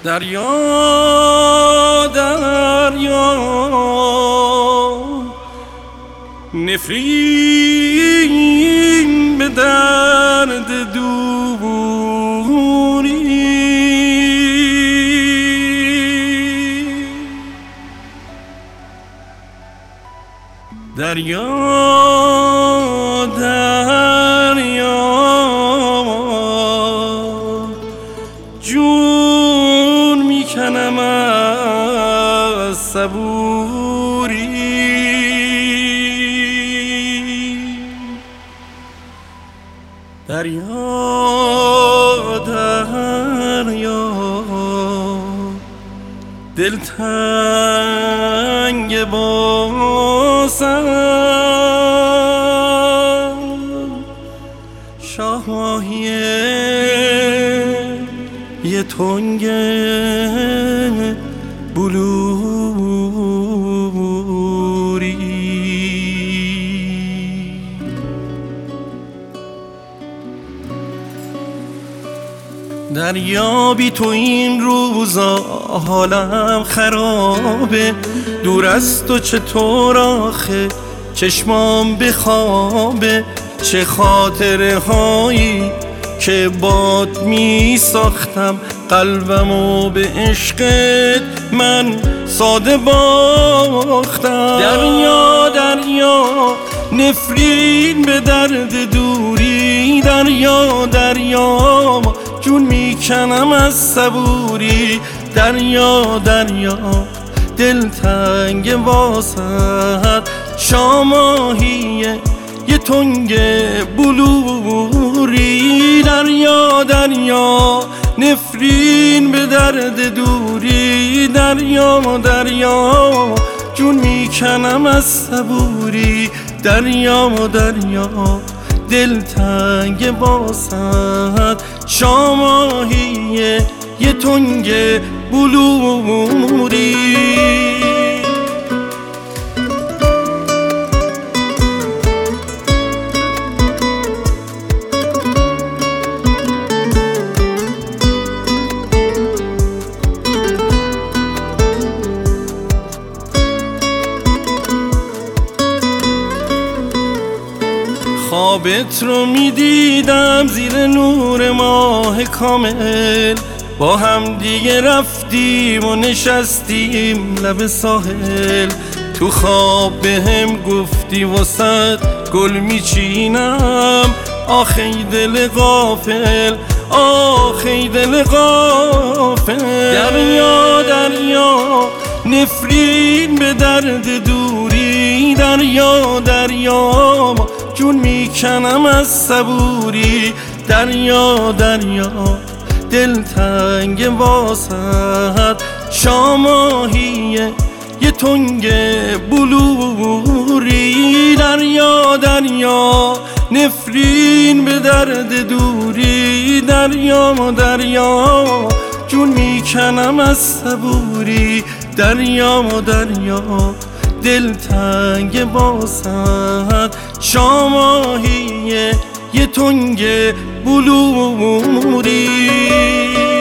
دریا دریا نفرین به درد دوری، دریا دریا جون میکنم از صبوری، دریا دریا دلتنگ باسم، شاهی یه تنگ بلوری. دریا بی تو این روزا حالم خرابه، دور از تو چطور آخه چشمام بخوابه، چه خاطره هایی که باد می ساختم، قلبمو به عشقت من ساده باختم. دریا دریا نفرین به درد دوری، دریا دریا جون میکنم از صبوری، دریا دریا دلتنگ واسط، شاماهیه یه تنگ بلوری، دریا دریا نفرین به درد دوری، دریا دریا جون میکنم از صبوری، دریا دریا دلتنگ واسط، شاماهیه یه تنگ بلوری. خوابت رو میدیدم زیر نور ماه کامل، با هم دیگه رفتیم و نشستیم لب ساحل، تو خواب بهم گفتی واسط گل میچینم، آخی دل غافل آخی دل غافل. دریا دریا نفرین به درد دوری، دریا دریا جون میکنم از صبوری، دریا دریا دلتنگ واسط، شاماهیه یه تنگ بلوری، دریا دریا نفرین به درد دوری، دریا دریا جون میکنم از صبوری، دریا دریا دلتنگ واسط، شاماهیه یه تنگ بلوری.